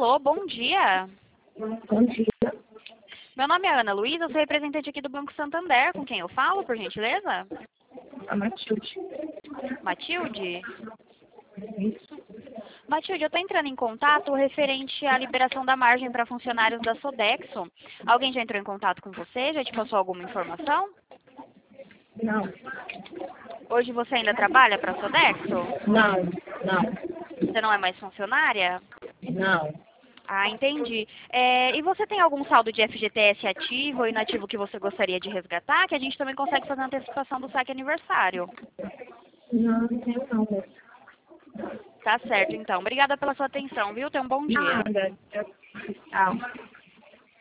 Alô, bom dia. Bom dia. Meu nome é Ana Luísa, sou representante aqui do Banco Santander. Com quem eu falo, por gentileza? A Matilde. Matilde? Isso. Matilde, eu estou entrando em contato referente à liberação da margem para funcionários da Sodexo. Alguém já entrou em contato com você? Já te passou alguma informação? Não. Hoje você ainda trabalha para a Sodexo? Não. Você não é mais funcionária? Não. Ah, entendi. E você tem algum saldo de FGTS ativo ou inativo que você gostaria de resgatar? Que a gente também consegue fazer a antecipação do saque aniversário. Não tenho não, moça. Tá certo, então. Obrigada pela sua atenção, viu? Tenha um bom dia. Nada. Tchau.